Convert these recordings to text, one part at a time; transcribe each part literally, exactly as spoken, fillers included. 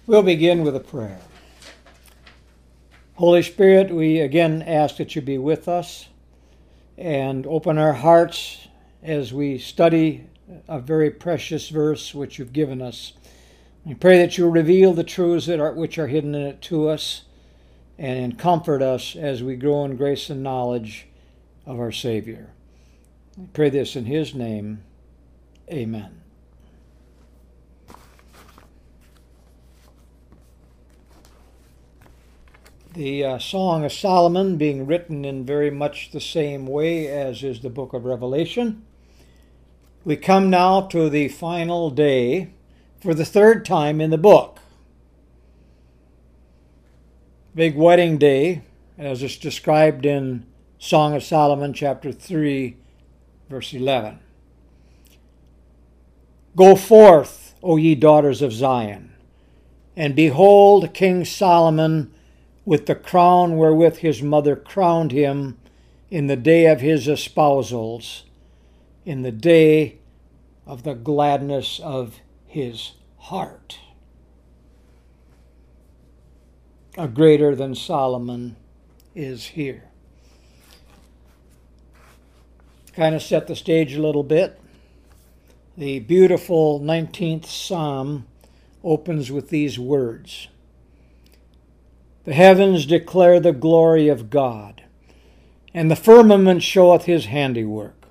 We'll begin with a prayer. Holy Spirit, we again ask that you be with us and open our hearts as we study a very precious verse which you've given us. We pray that you reveal the truths that are, which are hidden in it to us and comfort us as we grow in grace and knowledge of our Savior. We pray this in his name. Amen. The uh, Song of Solomon being written in very much the same way as is the book of Revelation. We come now to the final day for the third time in the book. Big wedding day, as it's described in Song of Solomon chapter three, verse eleven. Go forth, O ye daughters of Zion, and behold King Solomon with the crown wherewith his mother crowned him in the day of his espousals, in the day of the gladness of his heart. A greater than Solomon is here. Kind of set the stage a little bit. The beautiful nineteenth Psalm opens with these words. The heavens declare the glory of God, and the firmament showeth his handiwork.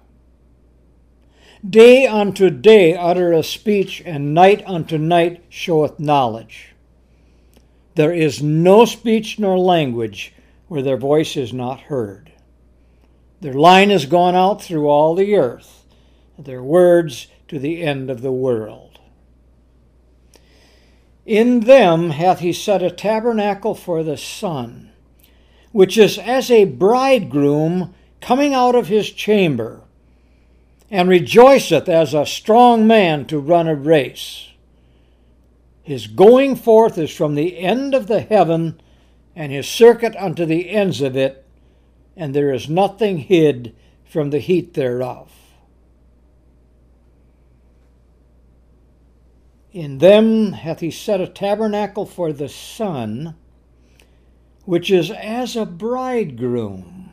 Day unto day uttereth speech, and night unto night showeth knowledge. There is no speech nor language where their voice is not heard. Their line is gone out through all the earth, their words to the end of the world. In them hath he set a tabernacle for the sun, which is as a bridegroom coming out of his chamber, and rejoiceth as a strong man to run a race. His going forth is from the end of the heaven, and his circuit unto the ends of it, and there is nothing hid from the heat thereof. In them hath he set a tabernacle for the sun, which is as a bridegroom.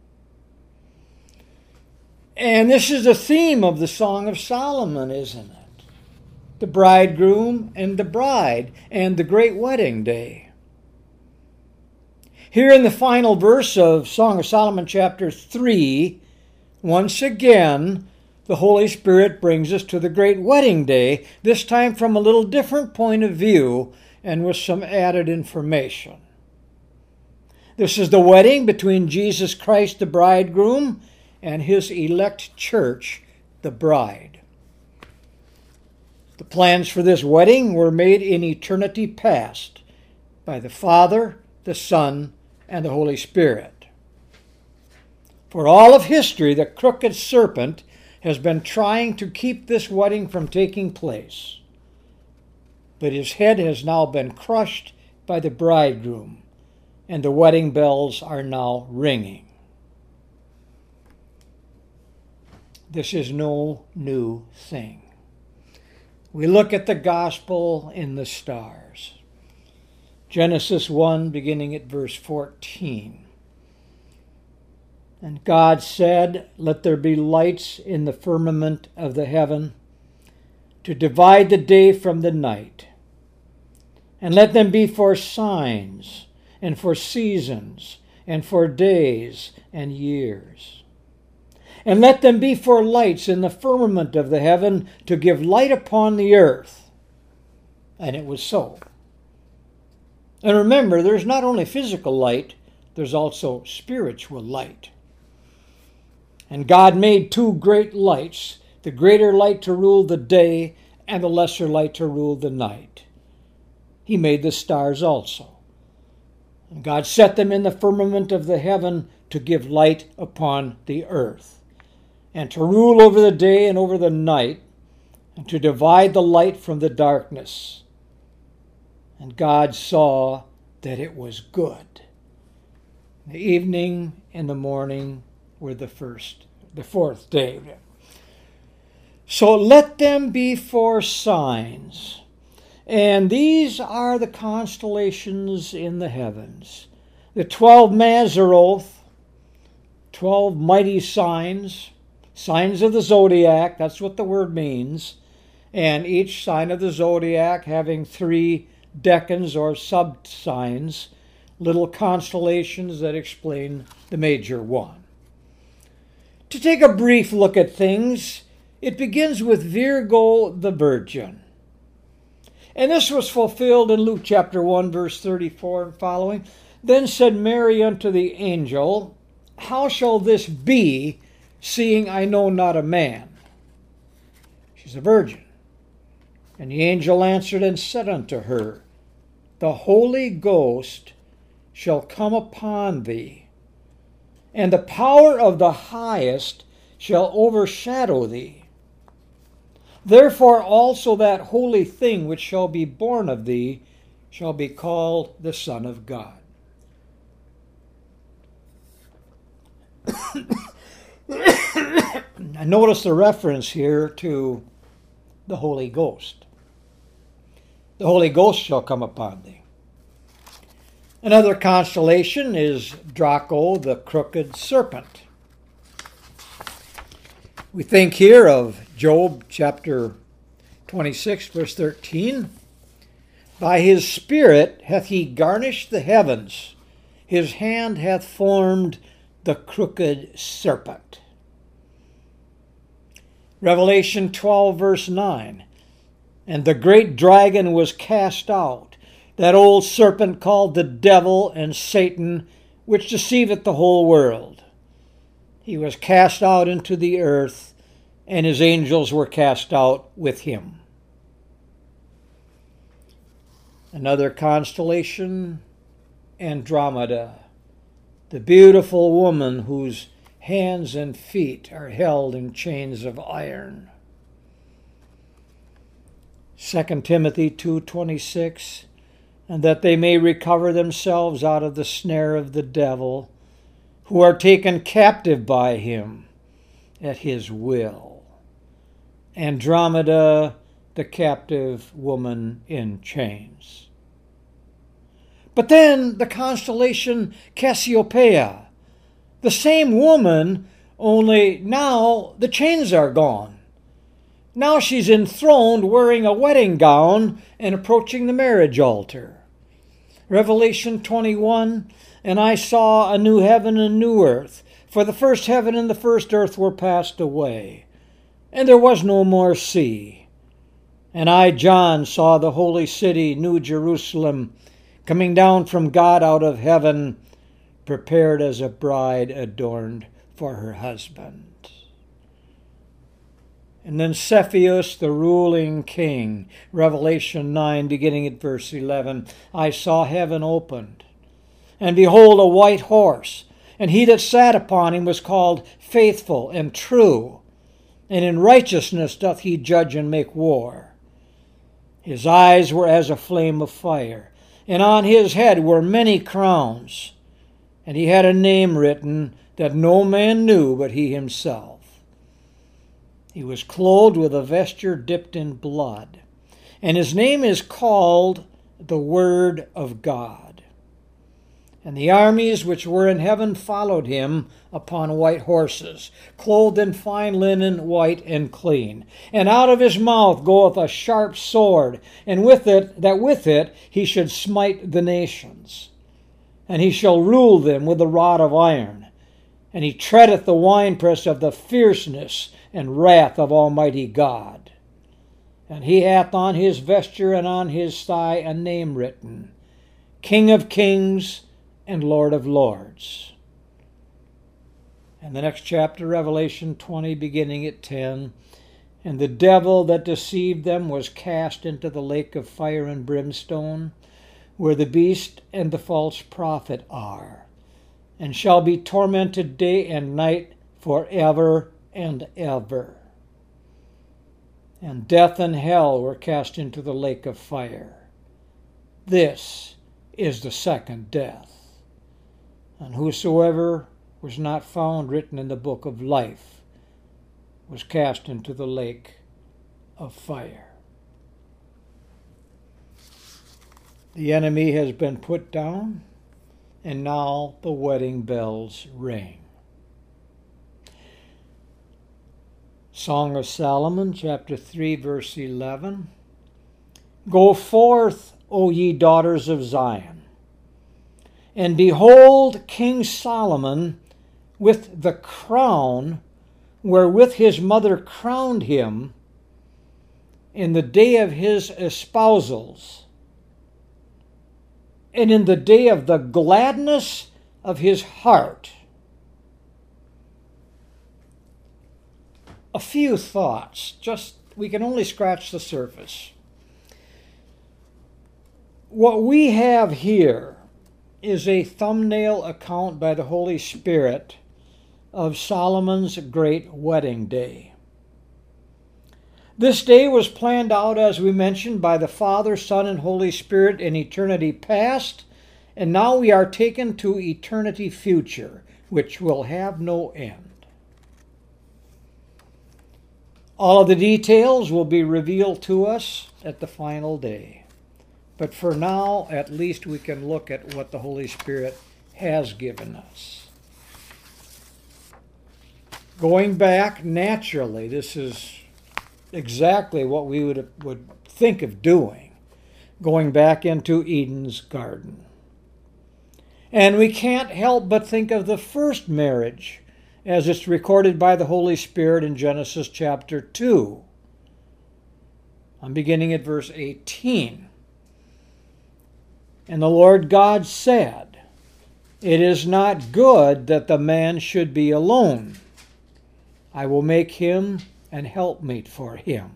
And this is the theme of the Song of Solomon, isn't it? The bridegroom and the bride and the great wedding day. Here in the final verse of Song of Solomon chapter three, once again, the Holy Spirit brings us to the great wedding day, this time from a little different point of view and with some added information. This is the wedding between Jesus Christ, the bridegroom, and his elect church, the bride. The plans for this wedding were made in eternity past by the Father, the Son, and the Holy Spirit. For all of history, the crooked serpent has been trying to keep this wedding from taking place. But his head has now been crushed by the bridegroom, and the wedding bells are now ringing. This is no new thing. We look at the gospel in the stars. Genesis one, beginning at verse fourteen. And God said, let there be lights in the firmament of the heaven to divide the day from the night. And let them be for signs and for seasons and for days and years. And let them be for lights in the firmament of the heaven to give light upon the earth. And it was so. And remember, there's not only physical light, there's also spiritual light. And God made two great lights, the greater light to rule the day and the lesser light to rule the night. He made the stars also. And God set them in the firmament of the heaven to give light upon the earth, and to rule over the day and over the night, and to divide the light from the darkness. And God saw that it was good. The evening and the morning were the first, the fourth day. So let them be for signs, And these are the constellations in the heavens. The twelve Mazzaroth, twelve mighty signs, signs of the zodiac, that's what the word means. And each sign of the zodiac having three decans or sub-signs, little constellations that explain the major one. To take a brief look at things, it begins with Virgo the Virgin. And this was fulfilled in Luke chapter one, verse thirty-four and following. Then said Mary unto the angel, How shall this be, seeing I know not a man? She's a virgin. And the angel answered and said unto her, The Holy Ghost shall come upon thee, and the power of the highest shall overshadow thee. Therefore also that holy thing which shall be born of thee shall be called the Son of God. I notice the reference here to the Holy Ghost. The Holy Ghost shall come upon thee. Another constellation is Draco, the crooked serpent. We think here of Job chapter twenty-six, verse thirteen. By his spirit hath he garnished the heavens. His hand hath formed the crooked serpent. Revelation twelve, verse nine. And the great dragon was cast out, that old serpent called the devil and Satan, which deceiveth the whole world. He was cast out into the earth, and his angels were cast out with him. Another constellation, Andromeda, the beautiful woman whose hands and feet are held in chains of iron. Second Timothy two twenty-six, and that they may recover themselves out of the snare of the devil, who are taken captive by him at his will. Andromeda, the captive woman in chains. But then the constellation Cassiopeia, the same woman, only now the chains are gone. Now she's enthroned wearing a wedding gown and approaching the marriage altar. Revelation twenty-one, and I saw a new heaven and new earth, for the first heaven and the first earth were passed away, and there was no more sea. And I, John, saw the holy city, New Jerusalem, coming down from God out of heaven, prepared as a bride adorned for her husband. And then Cepheus, the ruling king, Revelation nine, beginning at verse eleven, I saw heaven opened, and behold a white horse, and he that sat upon him was called Faithful and True, and in righteousness doth he judge and make war. His eyes were as a flame of fire, and on his head were many crowns, and he had a name written that no man knew but he himself. He was clothed with a vesture dipped in blood, and his name is called the Word of God. And the armies which were in heaven followed him upon white horses, clothed in fine linen, white and clean. And out of his mouth goeth a sharp sword, and with it, that with it he should smite the nations. And he shall rule them with a rod of iron. And he treadeth the winepress of the fierceness and wrath of Almighty God. And he hath on his vesture and on his thigh a name written, King of Kings and Lord of Lords. And the next chapter, Revelation twenty, beginning at ten, and the devil that deceived them was cast into the lake of fire and brimstone, where the beast and the false prophet are, and shall be tormented day and night forever and ever. And death and hell were cast into the lake of fire. This is the second death. And whosoever was not found written in the book of life was cast into the lake of fire. The enemy has been put down, and now the wedding bells ring. Song of Solomon, chapter three, verse eleven. Go forth, O ye daughters of Zion, and behold King Solomon with the crown wherewith his mother crowned him in the day of his espousals, and in the day of the gladness of his heart. A few thoughts, just we can only scratch the surface. What we have here is a thumbnail account by the Holy Spirit of Solomon's great wedding day. This day was planned out, as we mentioned, by the Father, Son, and Holy Spirit in eternity past, and now we are taken to eternity future, which will have no end. All of the details will be revealed to us at the final day. But for now, at least we can look at what the Holy Spirit has given us. Going back naturally, this is exactly what we would, would think of doing, going back into Eden's garden. And we can't help but think of the first marriage as it's recorded by the Holy Spirit in Genesis chapter two. I'm beginning at verse eighteen. And the Lord God said, It is not good that the man should be alone. I will make him an helpmeet for him.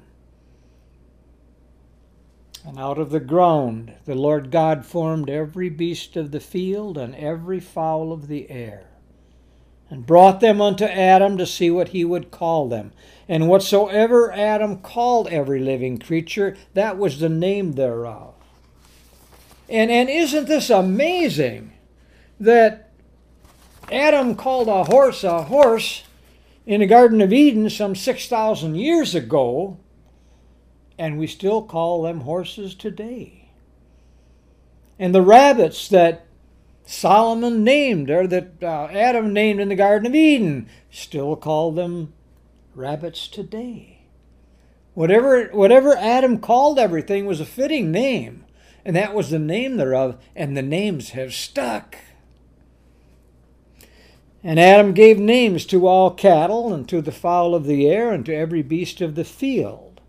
And out of the ground the Lord God formed every beast of the field and every fowl of the air, and brought them unto Adam to see what he would call them. And whatsoever Adam called every living creature, that was the name thereof. And, and isn't this amazing that Adam called a horse a horse in the Garden of Eden some six thousand years ago, and we still call them horses today? And the rabbits that Solomon named, or that uh, Adam named in the Garden of Eden, still call them rabbits today. Whatever, whatever Adam called everything was a fitting name. And that was the name thereof, and the names have stuck. And Adam gave names to all cattle, and to the fowl of the air, and to every beast of the field.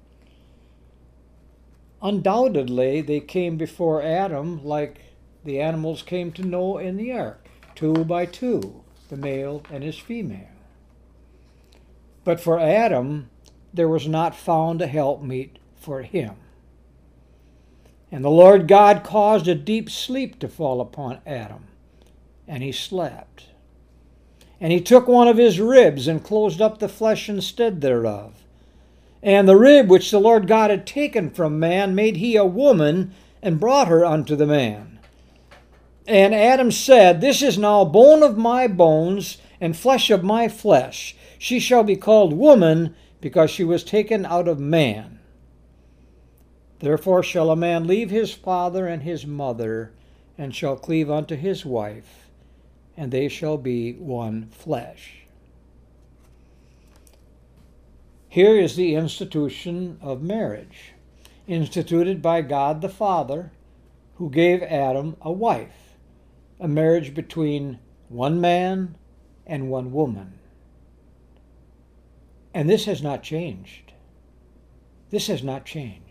Undoubtedly, they came before Adam like the animals came to Noah in the ark, two by two, the male and his female. But for Adam, there was not found a helpmeet for him. And the Lord God caused a deep sleep to fall upon Adam, and he slept. And he took one of his ribs and closed up the flesh instead thereof. And the rib which the Lord God had taken from man made he a woman, and brought her unto the man. And Adam said, This is now bone of my bones, and flesh of my flesh. She shall be called woman, because she was taken out of man. Therefore shall a man leave his father and his mother, and shall cleave unto his wife, and they shall be one flesh. Here is the institution of marriage, instituted by God the Father, who gave Adam a wife, a marriage between one man and one woman. And this has not changed. This has not changed.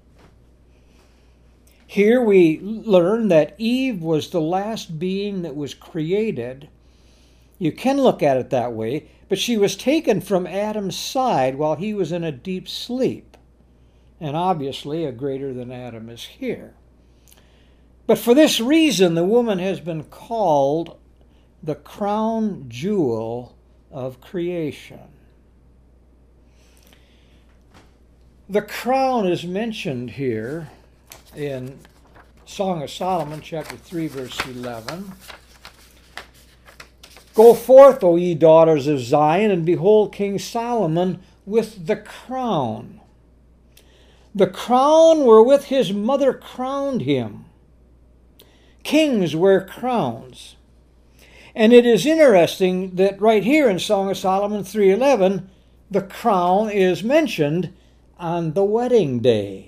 Here we learn that Eve was the last being that was created. You can look at it that way, but she was taken from Adam's side while he was in a deep sleep. And obviously a greater than Adam is here. But for this reason, the woman has been called the crown jewel of creation. The crown is mentioned here in Song of Solomon, chapter three, verse eleven. Go forth, O ye daughters of Zion, and behold King Solomon with the crown. The crown wherewith his mother crowned him. kings wear crowns. And it is interesting that right here in Song of Solomon three eleven, the crown is mentioned on the wedding day.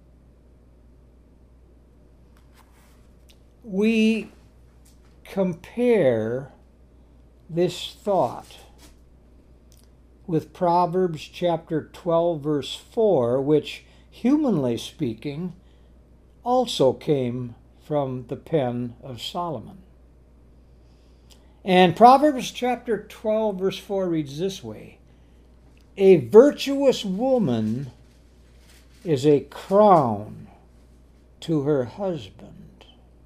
We compare this thought with Proverbs chapter twelve, verse four, which, humanly speaking, also came from the pen of Solomon. And Proverbs chapter twelve, verse four reads this way: "A virtuous woman is a crown to her husband."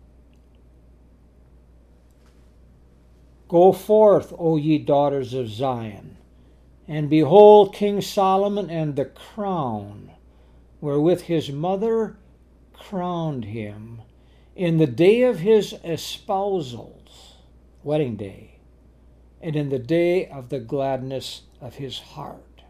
Go forth, O ye daughters of Zion, and behold King Solomon and the crown wherewith his mother crowned him in the day of his espousals, wedding day, and in the day of the gladness of his heart.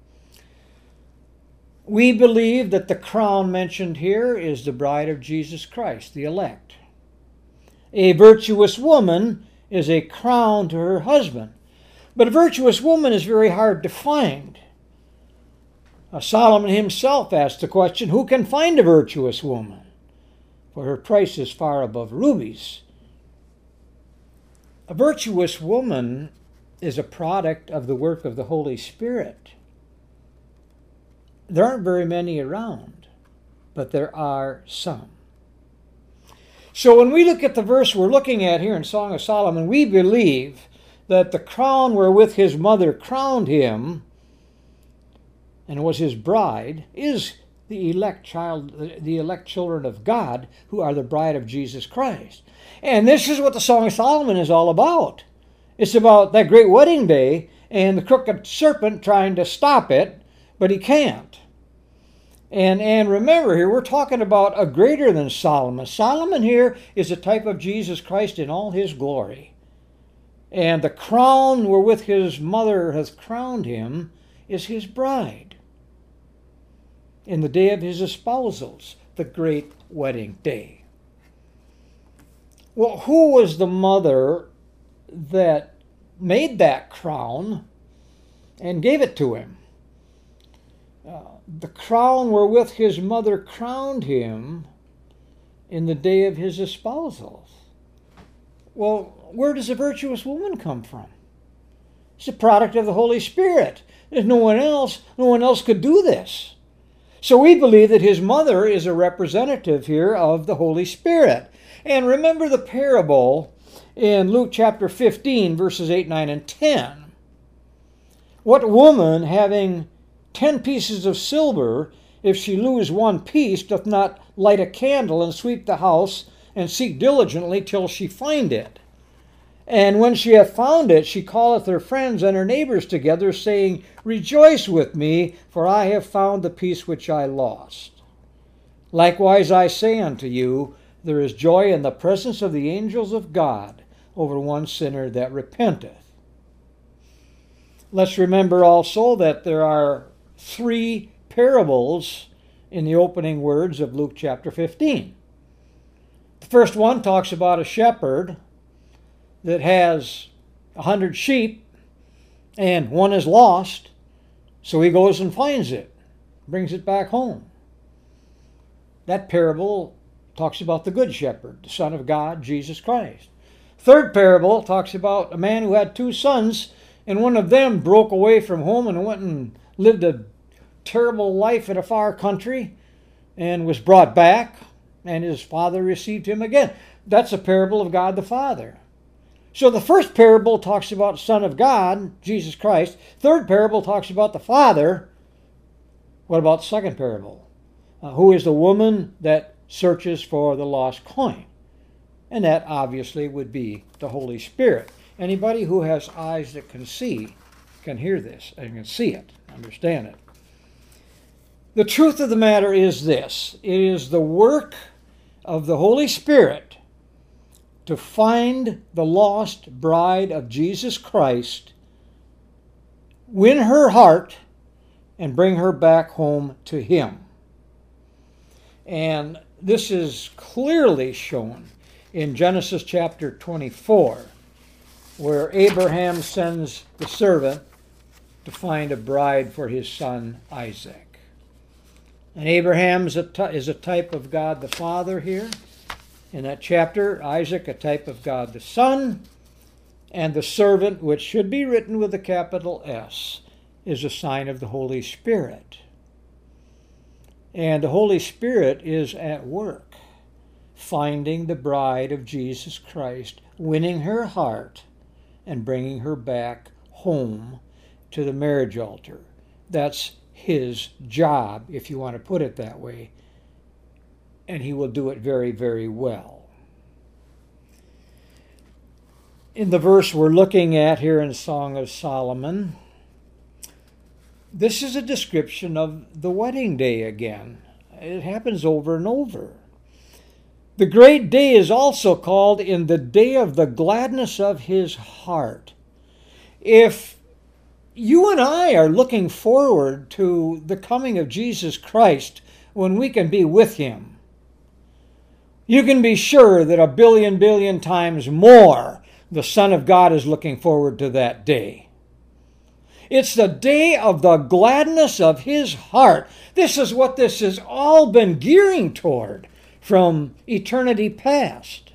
We believe that the crown mentioned here is the bride of Jesus Christ, the elect. A virtuous woman is a crown to her husband. But a virtuous woman is very hard to find. Uh, Solomon himself asked the question, who can find a virtuous woman? For her price is far above rubies. A virtuous woman is a product of the work of the Holy Spirit. There aren't very many around, but there are some. So when we look at the verse we're looking at here in Song of Solomon, we believe that the crown wherewith his mother crowned him and was his bride is the elect child, the elect children of God, who are the bride of Jesus Christ. And this is what the Song of Solomon is all about. It's about that great wedding day and the crooked serpent trying to stop it, but he can't. And, and remember here, we're talking about a greater than Solomon. Solomon here is a type of Jesus Christ in all his glory. And the crown wherewith his mother hath crowned him is his bride. In the day of his espousals, the great wedding day. Well, who was the mother that made that crown and gave it to him? Uh, the crown wherewith his mother crowned him in the day of his espousals. Well, where does a virtuous woman come from? It's a product of the Holy Spirit. There's no one else. No one else could do this. So we believe that his mother is a representative here of the Holy Spirit. And remember the parable in Luke chapter fifteen, verses eight, nine, and ten. What woman, having ten pieces of silver, if she lose one piece, doth not light a candle and sweep the house and seek diligently till she find it? And when she hath found it, she calleth her friends and her neighbors together, saying, Rejoice with me, for I have found the piece which I lost. Likewise I say unto you, there is joy in the presence of the angels of God over one sinner that repenteth. Let's remember also that there are three parables in the opening words of Luke chapter fifteen. The first one talks about a shepherd that has a hundred sheep and one is lost, so he goes and finds it, brings it back home. That parable talks about the good shepherd, the Son of God, Jesus Christ. Third parable talks about a man who had two sons, and one of them broke away from home and went and lived a terrible life in a far country and was brought back, and his father received him again. That's a parable of God the Father. So the first parable talks about Son of God, Jesus Christ. Third parable talks about the Father. What about the second parable? Uh, who is the woman that searches for the lost coin? And that obviously would be the Holy Spirit. Anybody who has eyes that can see can hear this and can see it, understand it. The truth of the matter is this. It is the work of the Holy Spirit to find the lost bride of Jesus Christ, win her heart, and bring her back home to Him. And this is clearly shown in Genesis chapter twenty-four, where Abraham sends the servant to find a bride for his son Isaac. And Abraham is a, t- is a type of God the Father here. In that chapter, Isaac, a type of God the Son, and the servant, which should be written with a capital S, is a sign of the Holy Spirit. And the Holy Spirit is at work, finding the bride of Jesus Christ, winning her heart, and bringing her back home to the marriage altar. That's his job, if you want to put it that way. And he will do it very, very well. In the verse we're looking at here in Song of Solomon, this is a description of the wedding day again. It happens over and over. The great day is also called in the day of the gladness of his heart. If you and I are looking forward to the coming of Jesus Christ when we can be with him, you can be sure that a billion, billion times more the Son of God is looking forward to that day. It's the day of the gladness of his heart. This is what this has all been gearing toward from eternity past.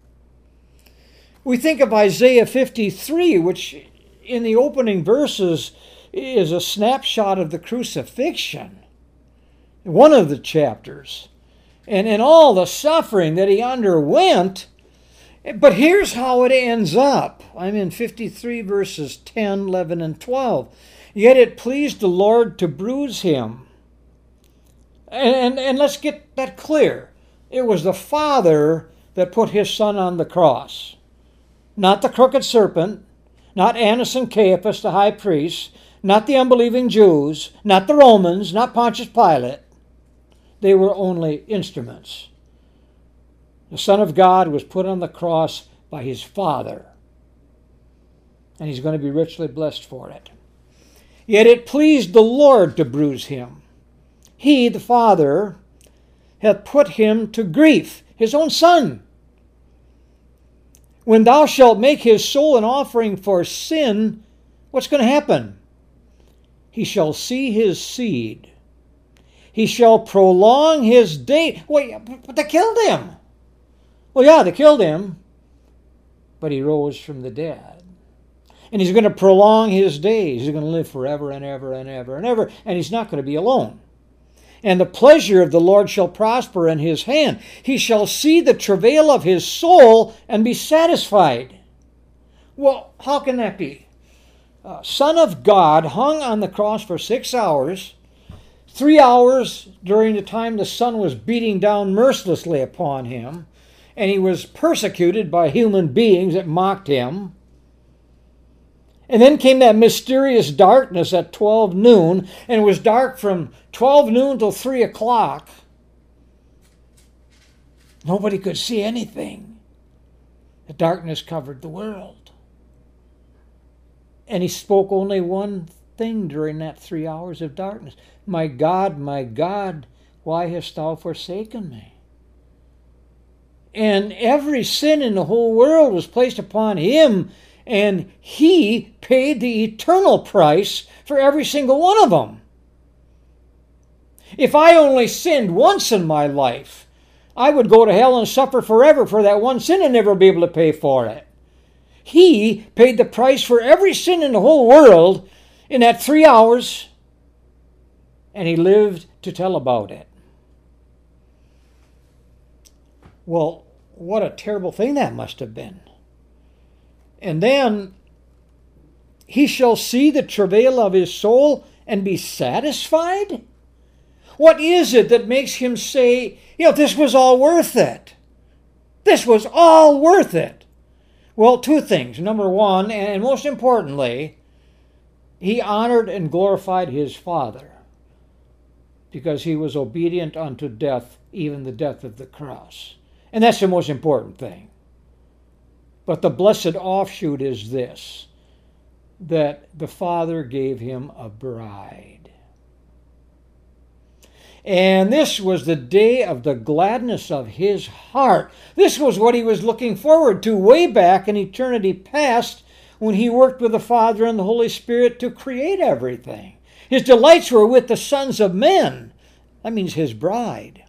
We think of Isaiah fifty-three, which in the opening verses is a snapshot of the crucifixion, one of the chapters, and in all the suffering that he underwent. But here's how it ends up. I'm in fifty-three verses ten, eleven, and twelve. Yet it pleased the Lord to bruise him. And, and, and let's get that clear. It was the Father that put his Son on the cross. Not the crooked serpent, not Annas and Caiaphas, the high priests, not the unbelieving Jews, not the Romans, not Pontius Pilate. They were only instruments. The Son of God was put on the cross by his Father, and he's going to be richly blessed for it. Yet it pleased the Lord to bruise him. He, the Father, hath put him to grief, his own Son. When thou shalt make his soul an offering for sin, what's going to happen? He shall see his seed. He shall prolong his day. Wait, but they killed him. Well, yeah, they killed him, but he rose from the dead. And he's going to prolong his days. He's going to live forever and ever and ever and ever, and he's not going to be alone. And the pleasure of the Lord shall prosper in his hand. He shall see the travail of his soul and be satisfied. Well, how can that be? Uh, Son of God hung on the cross for six hours, three hours during the time the sun was beating down mercilessly upon him, and he was persecuted by human beings that mocked him. And then came that mysterious darkness at twelve noon, and it was dark from twelve noon till three o'clock. Nobody could see anything. The darkness covered the world. And he spoke only one thing during that three hours of darkness. My God, my God, why hast thou forsaken me? And every sin in the whole world was placed upon him, and he paid the eternal price for every single one of them. If I only sinned once in my life, I would go to hell and suffer forever for that one sin and never be able to pay for it. He paid the price for every sin in the whole world in that three hours, and he lived to tell about it. Well, what a terrible thing that must have been. And then, he shall see the travail of his soul and be satisfied? What is it that makes him say, you know, this was all worth it? This was all worth it. Well, two things. Number one, and most importantly, he honored and glorified his Father because he was obedient unto death, even the death of the cross. And that's the most important thing. But the blessed offshoot is this, that the Father gave him a bride. And this was the day of the gladness of his heart. This was what he was looking forward to way back in eternity past when he worked with the Father and the Holy Spirit to create everything. His delights were with the sons of men. That means his bride.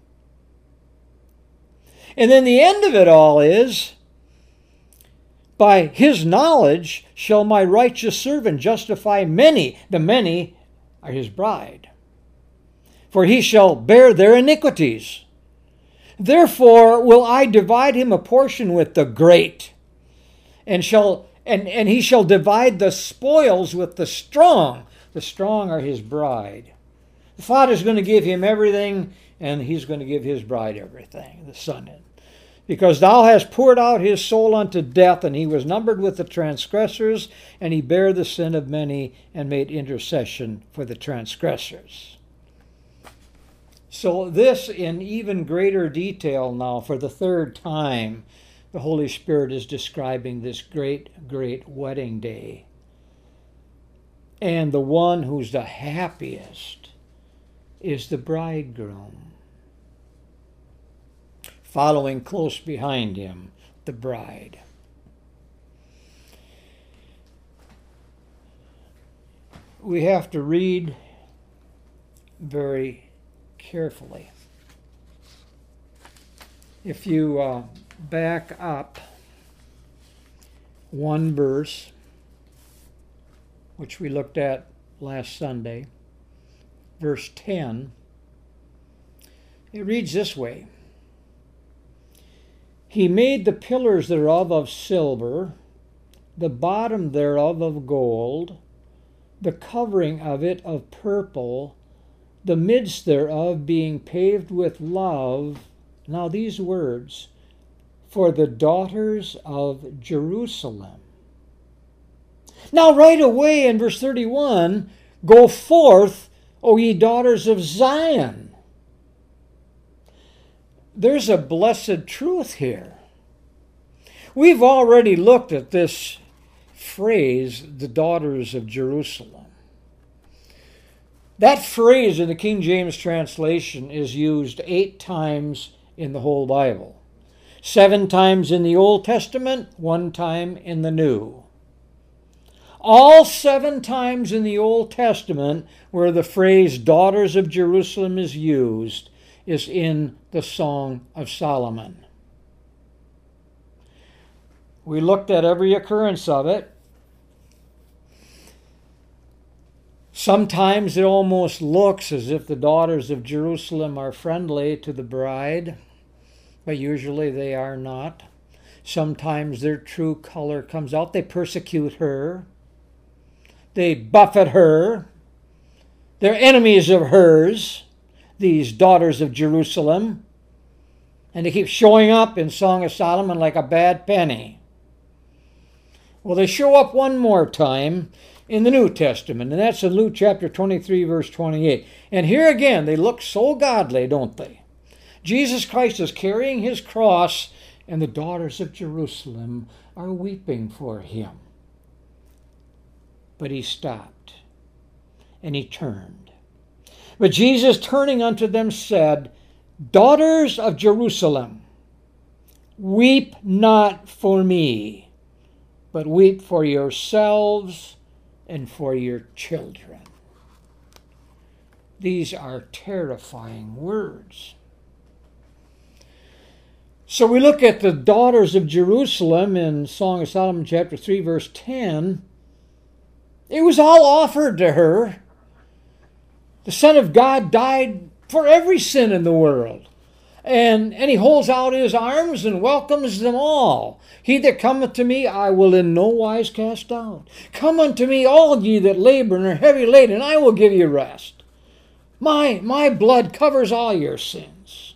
And then the end of it all is, by his knowledge shall my righteous servant justify many. The many are his bride. For he shall bear their iniquities. Therefore will I divide him a portion with the great, and shall and, and he shall divide the spoils with the strong. The strong are his bride. The Father's going to give him everything, and he's going to give his bride everything, the Son. Because thou hast poured out his soul unto death, and he was numbered with the transgressors, and he bare the sin of many, and made intercession for the transgressors. So this in even greater detail now, for the third time, the Holy Spirit is describing this great, great wedding day. And the one who's the happiest is the bridegroom. Following close behind him, the bride. We have to read very carefully. If you uh, back up one verse, which we looked at last Sunday, verse ten, it reads this way. He made the pillars thereof of silver, the bottom thereof of gold, the covering of it of purple, the midst thereof being paved with love. Now these words, for the daughters of Jerusalem. Now right away in verse thirty-one, go forth, O ye daughters of Zion. There's a blessed truth here. We've already looked at this phrase, the daughters of Jerusalem. That phrase in the King James translation is used eight times in the whole Bible. Seven times in the Old Testament, one time in the New. All seven times in the Old Testament where the phrase daughters of Jerusalem is used is in the Song of Solomon. We looked at every occurrence of it. Sometimes it almost looks as if the daughters of Jerusalem are friendly to the bride, but usually they are not. Sometimes their true color comes out. They persecute her. They buffet her. They're enemies of hers, these daughters of Jerusalem. And they keep showing up in Song of Solomon like a bad penny. Well, they show up one more time in the New Testament, and that's in Luke chapter twenty-three, verse twenty-eight. And here again, they look so godly, don't they? Jesus Christ is carrying his cross, and the daughters of Jerusalem are weeping for him. But he stopped, and he turned. But Jesus, turning unto them, said, Daughters of Jerusalem, weep not for me, but weep for yourselves and for your children. These are terrifying words. So we look at the daughters of Jerusalem in Song of Solomon chapter three, verse ten. It was all offered to her. The Son of God died for every sin in the world. And, and he holds out his arms and welcomes them all. He that cometh to me, I will in no wise cast out. Come unto me, all ye that labor and are heavy laden, and I will give you rest. My, my blood covers all your sins.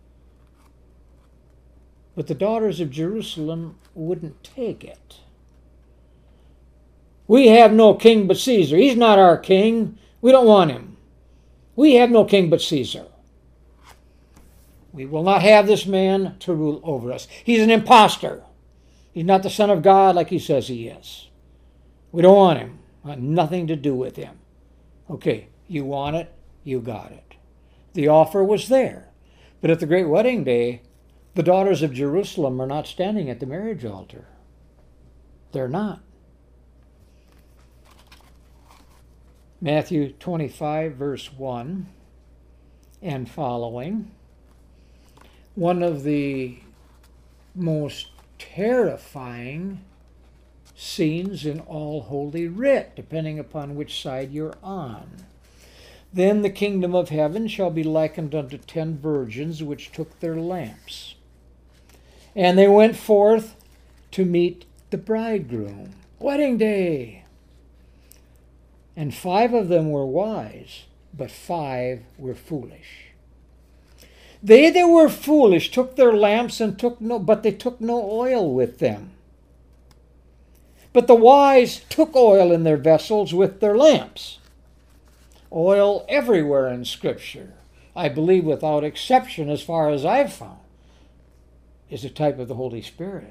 But the daughters of Jerusalem wouldn't take it. We have no king but Caesar. He's not our king. We don't want him. We have no king but Caesar. We will not have this man to rule over us. He's an imposter. He's not the Son of God like he says he is. We don't want him. We want nothing to do with him. Okay, you want it, you got it. The offer was there. But at the great wedding day, the daughters of Jerusalem are not standing at the marriage altar. They're not. Matthew twenty-five, verse one and following. One of the most terrifying scenes in all Holy Writ, depending upon which side you're on. Then the kingdom of heaven shall be likened unto ten virgins which took their lamps. And they went forth to meet the bridegroom. Wedding day. And five of them were wise, but five were foolish. They that were foolish took their lamps and took no, but they took no oil with them. But the wise took oil in their vessels with their lamps. Oil everywhere in Scripture, I believe without exception, as far as I've found, is a type of the Holy Spirit.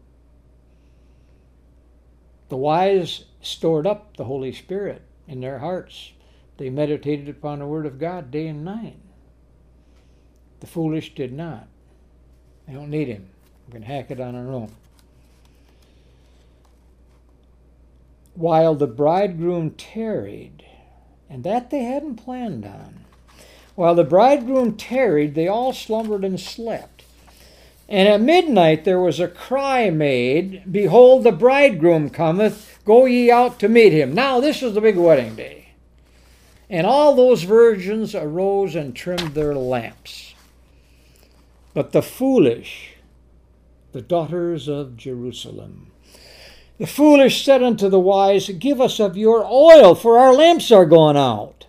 The wise stored up the Holy Spirit in their hearts. They meditated upon the Word of God day and night. The foolish did not. They don't need Him. We can hack it on our own. While the bridegroom tarried, and that they hadn't planned on, while the bridegroom tarried, they all slumbered and slept. And at midnight there was a cry made, Behold, the bridegroom cometh, go ye out to meet him. Now this is the big wedding day. And all those virgins arose and trimmed their lamps. But the foolish, the daughters of Jerusalem, the foolish said unto the wise, Give us of your oil, for our lamps are gone out.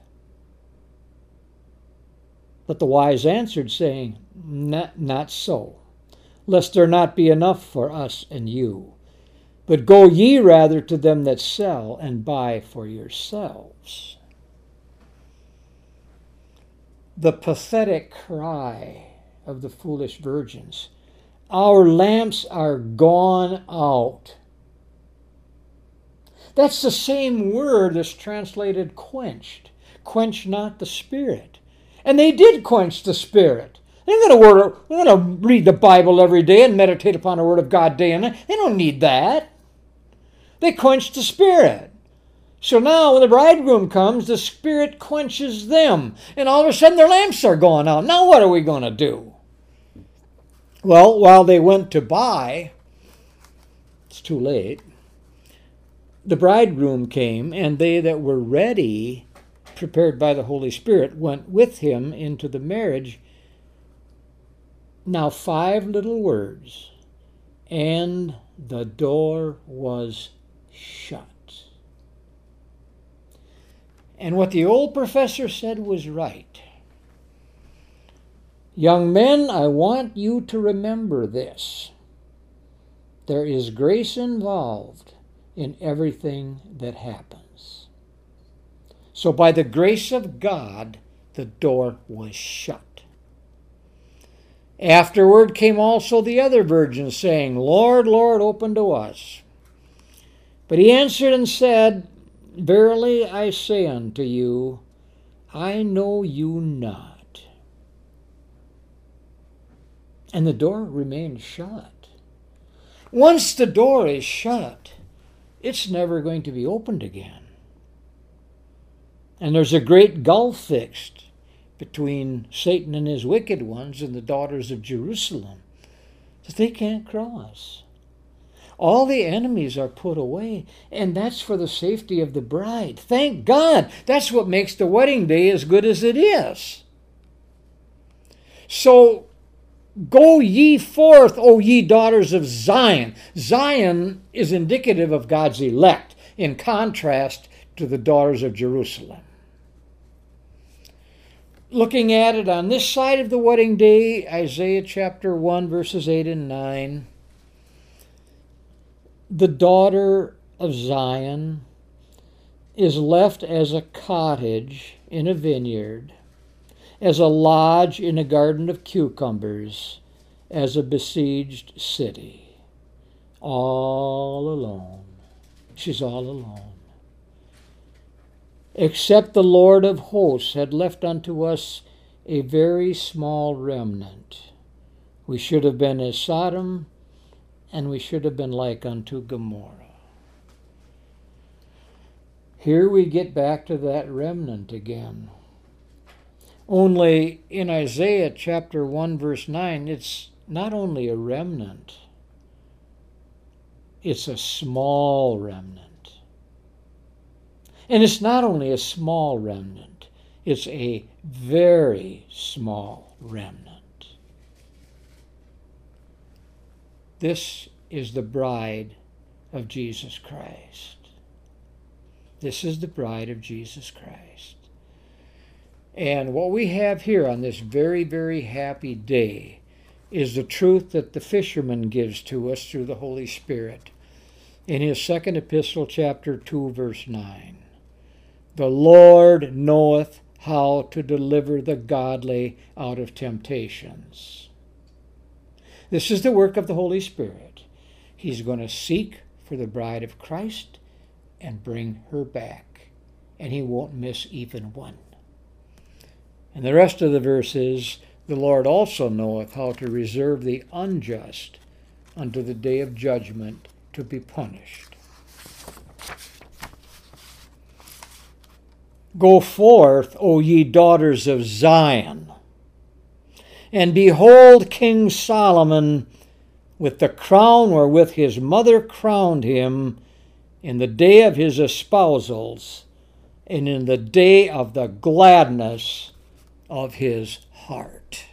But the wise answered, saying, Not, not so, lest there not be enough for us and you. But go ye rather to them that sell, and buy for yourselves. The pathetic cry of the foolish virgins, Our lamps are gone out. That's the same word that's translated quenched. Quench not the Spirit. And they did quench the Spirit. They're going to they're going to read the Bible every day and meditate upon the Word of God day and night. They don't need that. They quenched the Spirit. So now when the bridegroom comes, the Spirit quenches them. And all of a sudden their lamps are going out. Now what are we going to do? Well, while they went to buy, it's too late. The bridegroom came, and they that were ready, prepared by the Holy Spirit, went with him into the marriage. Now five little words, and the door was shut. And what the old professor said was right. Young men, I want you to remember this. There is grace involved in everything that happens. So by the grace of God, the door was shut. Afterward came also the other virgins, saying, Lord, Lord, open to us. But he answered and said, Verily I say unto you, I know you not. And the door remained shut. Once the door is shut, it's never going to be opened again. And there's a great gulf fixed between Satan and his wicked ones and the daughters of Jerusalem that they can't cross. All the enemies are put away, and that's for the safety of the bride. Thank God. That's what makes the wedding day as good as it is. So, go ye forth, O ye daughters of Zion. Zion is indicative of God's elect, in contrast to the daughters of Jerusalem. Looking at it on this side of the wedding day, Isaiah chapter one, verses eight and nine. The daughter of Zion is left as a cottage in a vineyard, as a lodge in a garden of cucumbers, as a besieged city. All alone. She's all alone. Except the Lord of hosts had left unto us a very small remnant. We should have been as Sodom, and we should have been like unto Gomorrah. Here we get back to that remnant again. Only in Isaiah chapter one, verse nine, it's not only a remnant, it's a small remnant. And it's not only a small remnant, it's a very small remnant. This is the bride of Jesus Christ. This is the bride of Jesus Christ. And what we have here on this very, very happy day is the truth that the fisherman gives to us through the Holy Spirit in his second epistle, chapter two, verse nine. The Lord knoweth how to deliver the godly out of temptations. This is the work of the Holy Spirit. He's going to seek for the bride of Christ and bring her back, and he won't miss even one. And the rest of the verse is, the Lord also knoweth how to reserve the unjust unto the day of judgment to be punished. Go forth, O ye daughters of Zion, and behold King Solomon with the crown wherewith his mother crowned him in the day of his espousals and in the day of the gladness of his heart.